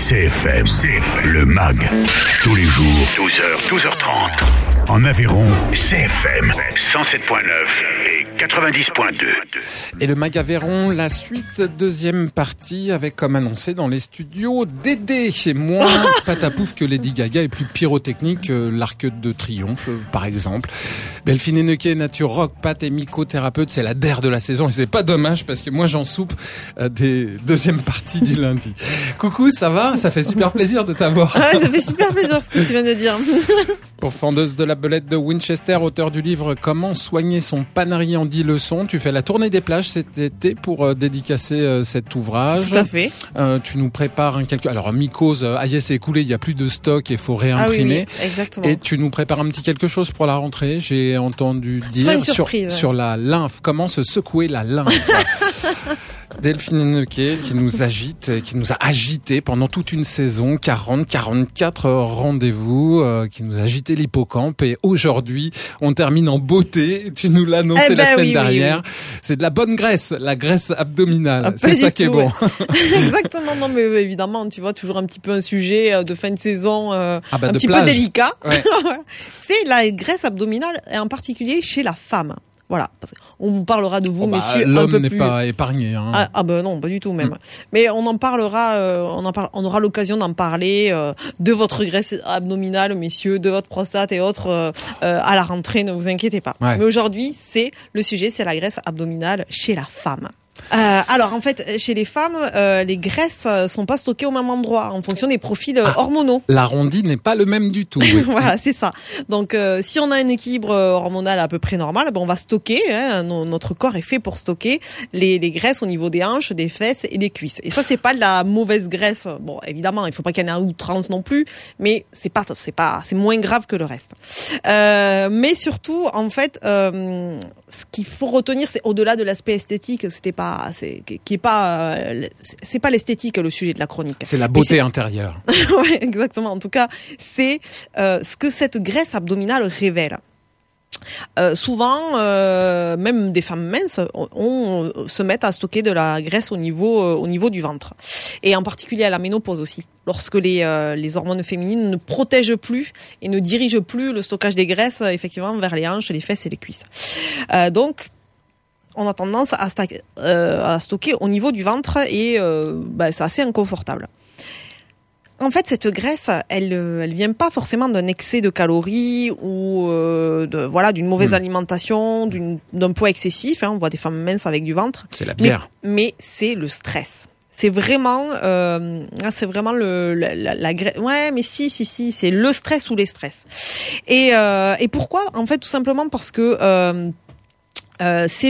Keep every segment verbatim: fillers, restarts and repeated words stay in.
C F M, C F M, le M A G, tous les jours, douze heures, douze heures trente. En Aveyron, C F M, cent sept virgule neuf et quatre-vingt-dix virgule deux. Et le M A G Aveyron, la suite, deuxième partie, avec comme annoncé dans les studios, Dédé. C'est moins patapouf que Lady Gaga et plus pyrotechnique que l'Arc de Triomphe, par exemple. Delphine Hennequet, nature rock, pâte et mycothérapeute, c'est la D E R de la saison. Et c'est pas dommage parce que moi j'en soupe euh, des deuxièmes parties du lundi. Coucou, ça va? Ça fait super plaisir de t'avoir. Ah ouais, ça fait super plaisir ce que tu viens de dire. Pour Fendeuse de la Belette de Winchester, auteur du livre Comment soigner son panari en dix leçons, tu fais la tournée des plages cet été pour euh, dédicacer euh, cet ouvrage. Tout à fait. Euh, tu nous prépares un quelque... Alors, mycose, euh, Aïe, c'est écoulé, il n'y a plus de stock et il faut réimprimer. Ah oui, oui, exactement. Et tu nous prépares un petit quelque chose pour la rentrée, j'ai entendu dire, sur, sur la lymphe. Comment se secouer la lymphe. Delphine Hennequet qui nous agite, qui nous a agité pendant toute une saison, quarante, quarante-quatre rendez-vous, euh, qui nous a agité l'hippocampe. Et aujourd'hui, on termine en beauté. Tu nous l'as annoncé eh ben la semaine oui, dernière. Oui, oui. C'est de la bonne graisse, la graisse abdominale. Ah, c'est ça qui est bon. Ouais. Exactement. Non, mais évidemment, tu vois, toujours un petit peu un sujet de fin de saison, euh, ah bah, un de petit plage. peu délicat. Ouais. C'est la graisse abdominale, et en particulier chez la femme. Voilà, on parlera de vous, oh bah, messieurs, l'homme un peu n'est plus... pas épargné. Hein. Ah, ah ben non, pas du tout même. Mm. Mais on en parlera, euh, on en parle, on aura l'occasion d'en parler euh, de votre graisse abdominale, messieurs, de votre prostate et autres euh, euh, à la rentrée. Ne vous inquiétez pas. Ouais. Mais aujourd'hui, c'est le sujet, c'est la graisse abdominale chez la femme. Euh, alors en fait, chez les femmes, euh, les graisses sont pas stockées au même endroit en fonction des profils ah, hormonaux. L'arrondi n'est pas le même du tout. Oui. Voilà, c'est ça. Donc euh, si on a un équilibre hormonal à peu près normal, ben on va stocker. Hein, notre corps est fait pour stocker les, les graisses au niveau des hanches, des fesses et des cuisses. Et ça, c'est pas de la mauvaise graisse. Bon, évidemment, il faut pas qu'il y en ait à outrance non plus, mais c'est pas, c'est pas, c'est moins grave que le reste. Euh, mais surtout, en fait, euh, ce qu'il faut retenir, c'est au-delà de l'aspect esthétique, c'était pas C'est, qui est pas, c'est pas l'esthétique le sujet de la chronique. C'est la beauté intérieure. Ouais, exactement. En tout cas, c'est euh, ce que cette graisse abdominale révèle. Euh, souvent, euh, même des femmes minces, on, on se mettent à stocker de la graisse au niveau, euh, au niveau du ventre, et en particulier à la ménopause aussi. Lorsque les, euh, les hormones féminines ne protègent plus et ne dirigent plus le stockage des graisses, effectivement, vers les hanches, les fesses et les cuisses. Euh, donc on a tendance à, sta- euh, à stocker au niveau du ventre et euh, bah, c'est assez inconfortable. En fait, cette graisse, elle, elle vient pas forcément d'un excès de calories ou euh, de, voilà, d'une mauvaise mmh. alimentation, d'une, d'un poids excessif. Hein. On voit des femmes minces avec du ventre. C'est la bière. Mais, mais c'est le stress. C'est vraiment, euh, c'est vraiment le, la, la, la graisse. Ouais, mais si, si, si, c'est le stress ou les stress. Et, euh, et pourquoi? En fait, tout simplement parce que euh, Euh, c'est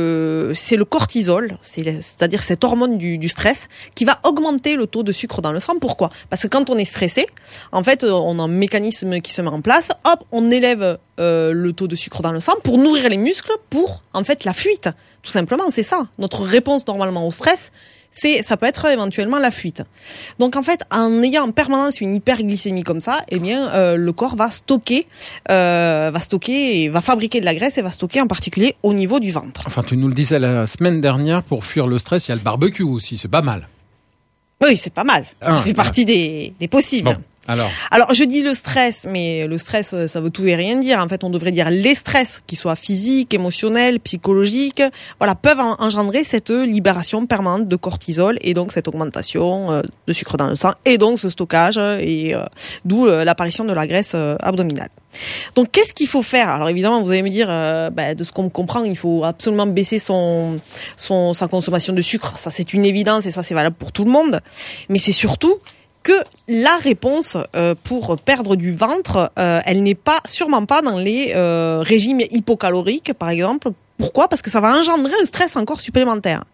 le c'est le cortisol, c'est le, c'est-à-dire cette hormone du, du stress qui va augmenter le taux de sucre dans le sang. Pourquoi? Parce que quand on est stressé, en fait, on a un mécanisme qui se met en place. Hop, on élève euh, le taux de sucre dans le sang pour nourrir les muscles, pour en fait la fuite. Tout simplement, c'est ça. Notre réponse normalement au stress, c'est ça peut être éventuellement la fuite. Donc en fait, en ayant en permanence une hyperglycémie comme ça, eh bien euh, le corps va stocker, euh, va stocker et va fabriquer de la graisse et va stocker en particulier au niveau du ventre. Enfin, tu nous le disais la semaine dernière, pour fuir le stress, il y a le barbecue aussi, c'est pas mal. Oui, c'est pas mal. Ah, ça fait partie ah. des, des possibles. Bon. Alors. Alors, je dis le stress, mais le stress, ça veut tout et rien dire. En fait, on devrait dire les stress, qu'ils soient physiques, émotionnels, psychologiques, voilà, peuvent engendrer cette libération permanente de cortisol et donc cette augmentation de sucre dans le sang et donc ce stockage et euh, d'où l'apparition de la graisse abdominale. Donc, qu'est-ce qu'il faut faire? Alors, évidemment, vous allez me dire, euh, bah, de ce qu'on comprend, il faut absolument baisser son, son, sa consommation de sucre. Ça, c'est une évidence et ça, c'est valable pour tout le monde. Mais c'est surtout que la réponse euh, pour perdre du ventre, euh, elle n'est pas, sûrement pas dans les euh, régimes hypocaloriques, par exemple. Pourquoi? Parce que ça va engendrer un stress encore supplémentaire.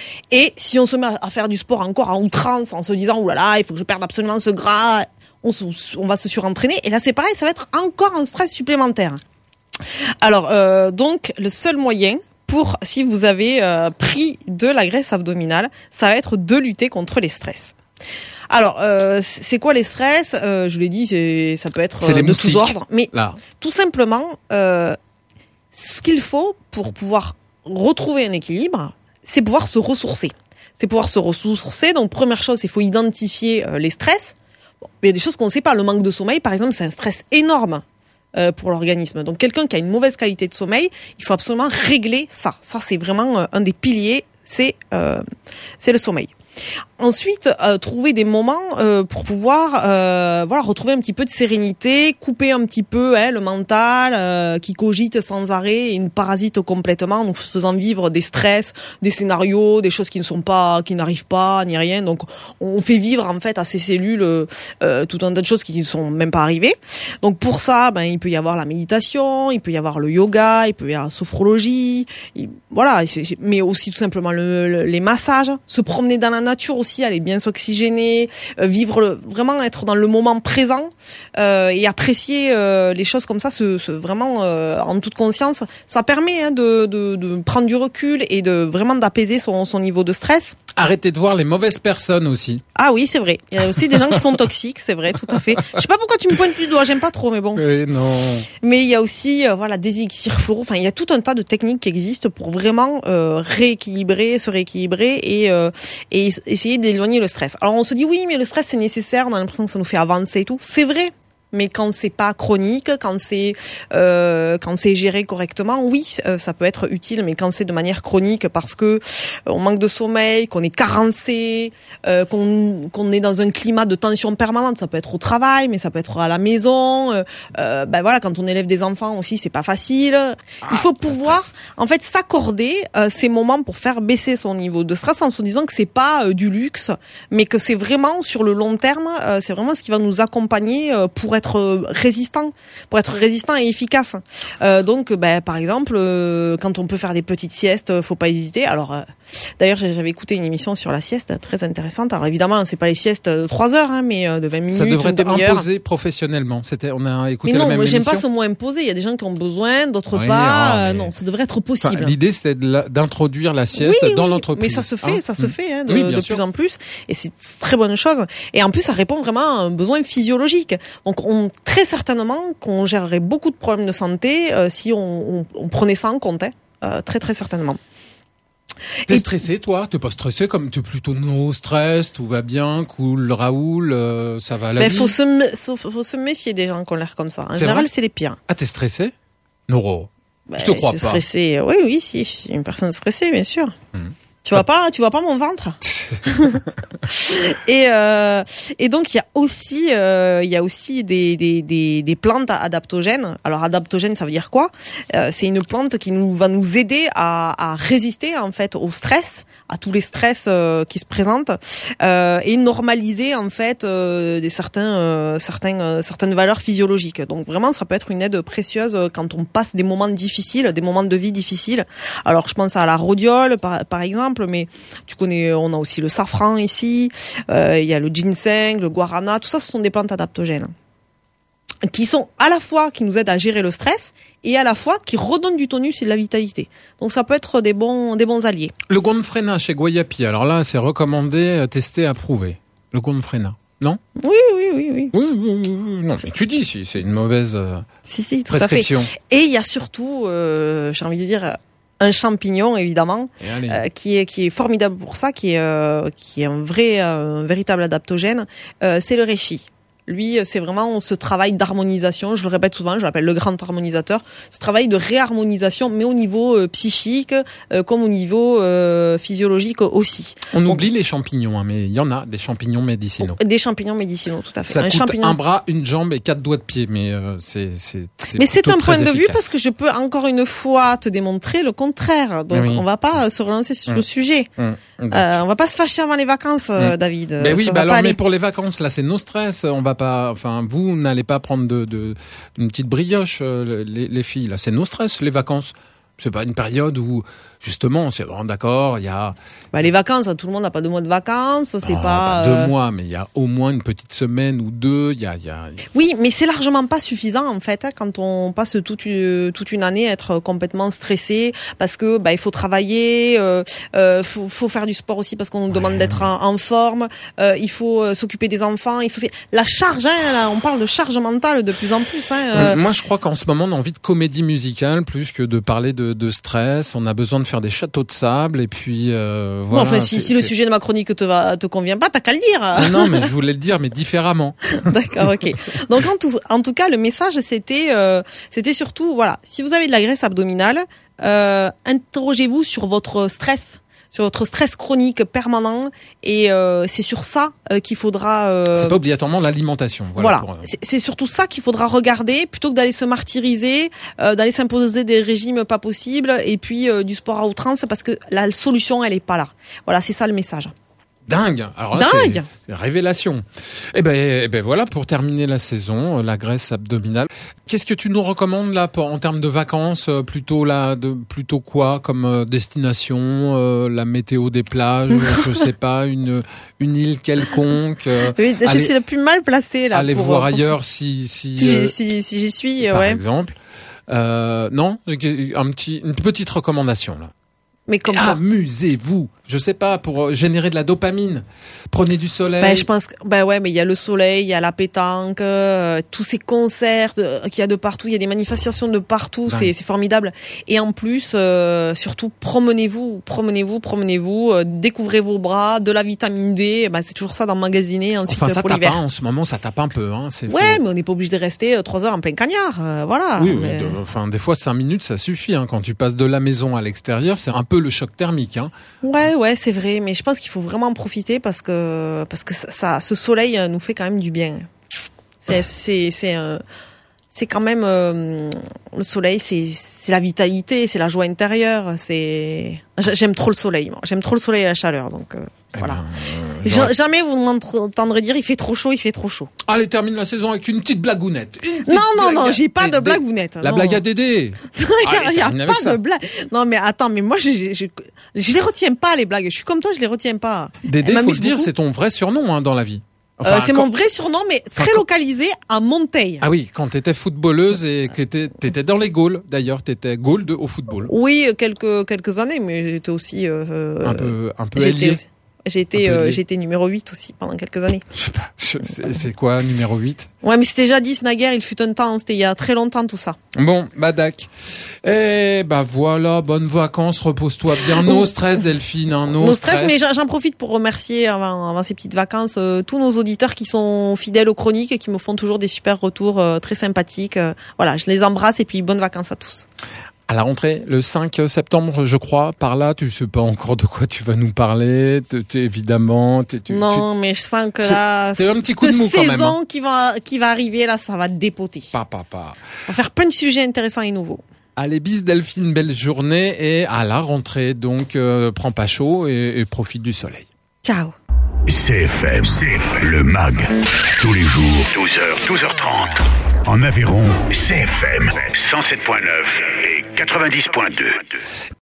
Et si on se met à faire du sport encore en outrance, en se disant, oh là là, il faut que je perde absolument ce gras, on, se, on va se surentraîner. Et là, c'est pareil, ça va être encore un stress supplémentaire. Alors, euh, donc, le seul moyen pour, si vous avez euh, pris de la graisse abdominale, ça va être de lutter contre les stress. Alors, euh, c'est quoi les stress? euh, Je l'ai dit, c'est, ça peut être c'est euh, de tous ordres. Mais là. Tout simplement, euh, ce qu'il faut pour pouvoir retrouver un équilibre, c'est pouvoir se ressourcer. c'est pouvoir se ressourcer. Donc première chose, il faut identifier euh, les stress. Bon, il y a des choses qu'on ne sait pas. Le manque de sommeil, par exemple, c'est un stress énorme euh, pour l'organisme. Donc quelqu'un qui a une mauvaise qualité de sommeil, il faut absolument régler ça. Ça, c'est vraiment euh, un des piliers, c'est euh, c'est le sommeil. Ensuite, euh, trouver des moments euh, pour pouvoir euh, voilà, retrouver un petit peu de sérénité, couper un petit peu hein, le mental euh, qui cogite sans arrêt et nous parasite complètement, nous faisant vivre des stress, des scénarios, des choses qui ne sont pas, qui n'arrivent pas, ni rien. Donc, on fait vivre en fait à ces cellules euh, tout un tas de choses qui ne sont même pas arrivées. Donc, pour ça, ben il peut y avoir la méditation, il peut y avoir le yoga, il peut y avoir la sophrologie, il, voilà, c'est, mais aussi tout simplement le, le, les massages, se promener dans la nature aussi, aller bien s'oxygéner, euh, vivre le, vraiment être dans le moment présent euh, et apprécier euh, les choses comme ça, se, se vraiment euh, en toute conscience. Ça permet hein, de, de, de prendre du recul et de vraiment d'apaiser son, son niveau de stress. Arrêtez de voir les mauvaises personnes aussi. Ah oui, c'est vrai. Il y a aussi des gens qui sont toxiques, c'est vrai, tout à fait. Je sais pas pourquoi tu me pointes du doigt, j'aime pas trop, mais bon. Oui, non. Mais il y a aussi, euh, voilà, des élixirs floraux. Enfin, il y a tout un tas de techniques qui existent pour vraiment euh, rééquilibrer, se rééquilibrer et, euh, et essayer d'éloigner le stress. Alors on se dit oui, mais le stress c'est nécessaire. On a l'impression que ça nous fait avancer et tout. C'est vrai. Mais quand c'est pas chronique, quand c'est euh, quand c'est géré correctement, oui, euh, ça peut être utile. Mais quand c'est de manière chronique, parce que euh, on manque de sommeil, qu'on est carencé, euh, qu'on qu'on est dans un climat de tension permanente, ça peut être au travail, mais ça peut être à la maison. Euh, euh, ben voilà, quand on élève des enfants aussi, c'est pas facile. Il faut pouvoir, en fait, s'accorder euh, ces moments pour faire baisser son niveau de stress en se disant que c'est pas euh, du luxe, mais que c'est vraiment sur le long terme, euh, c'est vraiment ce qui va nous accompagner euh, pour être résistant, pour être résistant et efficace. Euh, donc, ben, par exemple, euh, quand on peut faire des petites siestes, faut pas hésiter. Alors, euh, d'ailleurs, j'avais écouté une émission sur la sieste, très intéressante. Alors, évidemment, c'est pas les siestes de trois heures, hein, mais de vingt minutes, ça devrait une être demi-heure. Imposé professionnellement. C'était, on a écouté mais non, la même moi, j'aime émission. pas ce mot imposé. Il y a des gens qui ont besoin, d'autres oui, pas. ah, mais... euh, non, ça devrait être possible. Enfin, l'idée, c'était de la, d'introduire la sieste oui, dans oui, l'entreprise. Mais ça se fait, hein ça se fait hein, de, oui, de sûr. plus en plus. Et c'est une très bonne chose. Et en plus, ça répond vraiment à un besoin physiologique. Donc, on, très certainement qu'on gérerait beaucoup de problèmes de santé euh, si on, on, on prenait ça en compte. Hein, euh, très, très certainement. T'es Et stressé, toi? T'es pas stressé, comme t'es plutôt no stress, tout va bien, cool, Raoul, euh, ça va à la ben, vie? faut se, me, faut, faut se méfier des gens qui ont l'air comme ça. En c'est général, vrai c'est les pires. Ah, t'es stressé? Noro. Ben, je te crois je suis pas. Stressée. Oui, oui, si, je suis une personne stressée, bien sûr. Mmh. Tu vois pas, tu vois pas mon ventre. et euh, et donc il y a aussi euh, il y a aussi des des des des plantes adaptogènes. Alors adaptogène, ça veut dire quoi? euh, C'est une plante qui nous va nous aider à à résister en fait au stress, à tous les stress euh, qui se présentent euh, et normaliser en fait euh, des certains euh, certains euh, certaines valeurs physiologiques. Donc vraiment, ça peut être une aide précieuse quand on passe des moments difficiles, des moments de vie difficiles. Alors je pense à la rhodiole par, par exemple. Mais tu connais, on a aussi le safran ici, euh, il y a le ginseng, le guarana, tout ça, ce sont des plantes adaptogènes qui sont à la fois qui nous aident à gérer le stress et à la fois qui redonnent du tonus et de la vitalité. Donc ça peut être des bons, des bons alliés. Le gonfrena chez Guayapi, alors là, c'est recommandé, testé, approuvé. Le gonfrena, non? Oui, oui, oui, oui. Oui, oui, oui, oui. Non, mais tu dis si c'est une mauvaise euh, si, si, tout prescription. À fait. Et il y a surtout, euh, j'ai envie de dire, un champignon évidemment euh, qui est qui est formidable pour ça, qui est euh, qui est un vrai euh, un véritable adaptogène, euh, c'est le reishi. Lui, c'est vraiment ce travail d'harmonisation, je le répète souvent, je l'appelle le grand harmonisateur, ce travail de réharmonisation, mais au niveau euh, psychique, euh, comme au niveau euh, physiologique aussi. On Donc, oublie les champignons, hein, mais il y en a, des champignons médicinaux. Des champignons médicinaux, tout à fait. Ça un coûte champignon... un bras, une jambe et quatre doigts de pied, mais euh, c'est, c'est, c'est Mais c'est un point de efficace. vue parce que je peux encore une fois te démontrer le contraire. Donc oui. on va pas se relancer sur mmh. le sujet. Mmh. Euh, on va pas se fâcher avant les vacances, mmh. David. Mais oui, ça bah alors, aller. mais pour les vacances, là, c'est no stress. On va pas, enfin, vous n'allez pas prendre de, de, une petite brioche, euh, les, les filles. Là, c'est no stress, les vacances. C'est pas une période où, justement, c'est vraiment d'accord, il y a... Bah, les vacances, tout le monde n'a pas deux mois de vacances, c'est oh, pas... pas deux euh... mois, mais il y a au moins une petite semaine ou deux, il y a... Y a... Oui, mais c'est largement pas suffisant, en fait, hein, quand on passe toute une, toute une année à être complètement stressé, parce que, bah, il faut travailler, euh, euh, faut, faut faire du sport aussi, parce qu'on nous ouais, demande d'être ouais. en, en forme, euh, il faut euh, s'occuper des enfants, il faut... La charge, hein, là, on parle de charge mentale de plus en plus, hein. Euh... Moi, je crois qu'en ce moment, on a envie de comédie musicale, plus que de parler de, de stress, on a besoin de faire faire des châteaux de sable et puis euh, voilà. Bon, enfin, si, si le sujet de ma chronique te va, te convient pas, t'as qu'à le dire. Ah non, mais je voulais le dire, mais différemment. D'accord, ok. Donc en tout, en tout cas, le message c'était, euh, c'était surtout, voilà, si vous avez de la graisse abdominale, euh, interrogez-vous sur votre stress. sur votre stress chronique permanent et euh, c'est sur ça euh, qu'il faudra euh... c'est pas obligatoirement l'alimentation, voilà, voilà. Pour, euh... c'est, c'est surtout ça qu'il faudra regarder plutôt que d'aller se martyriser, euh, d'aller s'imposer des régimes pas possibles et puis euh, du sport à outrance, parce que la solution elle est pas là. Voilà, c'est ça le message. Dingue. Alors là, Dingue. C'est révélation. Et ben, eh ben voilà, pour terminer la saison, la graisse abdominale. Qu'est-ce que tu nous recommandes là pour, en termes de vacances, plutôt là, de plutôt quoi comme euh, destination, euh, la météo des plages, je sais pas, une une île quelconque. Euh, oui, je allez, suis le plus mal placé là. Aller pour, voir pour... ailleurs si si si, euh, si, si j'y suis, par ouais. exemple. Euh, non, un petit, une petite recommandation là. Mais comme quoi? Amusez-vous. Je sais pas, pour générer de la dopamine. Prenez du soleil. Ben, je pense que, ben ouais, mais il y a le soleil, il y a la pétanque, euh, tous ces concerts de, qu'il y a de partout, il y a des manifestations de partout, ouais. c'est, c'est formidable. Et en plus, euh, surtout, promenez-vous, promenez-vous, promenez-vous, euh, découvrez vos bras, de la vitamine D, ben, c'est toujours ça d'emmagasiner ensuite enfin, ça pour tape, l'hiver. Hein, en ce moment, ça tape un peu, hein. C'est ouais, faux. mais on n'est pas obligé de rester euh, trois heures en plein cagnard, euh, voilà. Oui, mais... de, enfin, des fois, cinq minutes, ça suffit, hein. Quand tu passes de la maison à l'extérieur, c'est un peu le choc thermique, hein. Ouais, ouais, c'est vrai, mais je pense qu'il faut vraiment en profiter parce que parce que ça, ça ce soleil nous fait quand même du bien. C'est c'est c'est euh, c'est quand même euh, le soleil, c'est c'est la vitalité, c'est la joie intérieure, c'est j'aime trop le soleil, moi. J'aime trop le soleil et la chaleur, donc euh, eh voilà. Ben, euh, Jamais vous m'entendrez dire il fait trop chaud, il fait trop chaud. Allez, termine la saison avec une petite blagounette. Une petite non, non, non, à... j'ai pas de blagounette. La non. blague à Dédé. Il y a, y a pas ça. de blague. Non, mais attends, mais moi, je, je, je, je les retiens pas, les blagues. Je suis comme toi, je les retiens pas. Dédé, faut le dire, c'est ton vrai surnom, hein, dans la vie. Enfin, euh, c'est quand... mon vrai surnom, mais très enfin, localisé à Monteil. Ah oui, quand t'étais footballeuse et que t'étais, t'étais dans les Gaules, d'ailleurs, t'étais Gaule de, au football. Oui, quelques, quelques années, mais j'étais aussi... Euh, un peu, un peu ailier. J'ai été, euh, j'ai été numéro huit aussi pendant quelques années. Je sais pas, c'est, c'est quoi numéro huit? Ouais, mais c'était jadis, naguère, il fut un temps, c'était il y a très longtemps tout ça. Bon, bah dac. Et bah voilà, bonnes vacances, repose-toi bien. No stress Delphine, hein, no, no stress. stress. Mais j'en, j'en profite pour remercier avant, avant ces petites vacances euh, tous nos auditeurs qui sont fidèles aux chroniques et qui me font toujours des super retours euh, très sympathiques. Euh, voilà, je les embrasse et puis bonnes vacances à tous. À la rentrée, le cinq septembre, je crois, par là, tu sais pas encore de quoi tu vas nous parler, t'es, t'es, évidemment. T'es, tu, non, tu... mais je sens que là, c'est un petit coup de mou quand même. Cette saison hein. qui va, qui va arriver, là, ça va dépoter. Pas, pas, pas. On va faire plein de sujets intéressants et nouveaux. Allez, bis Delphine, belle journée et à la rentrée, donc, euh, prends pas chaud et, et profite du soleil. Ciao. C F M, C F M, le mag, tous les jours, douze heures, douze heures trente. En Aveyron, C F M, cent sept point neuf et quatre-vingt-dix point deux.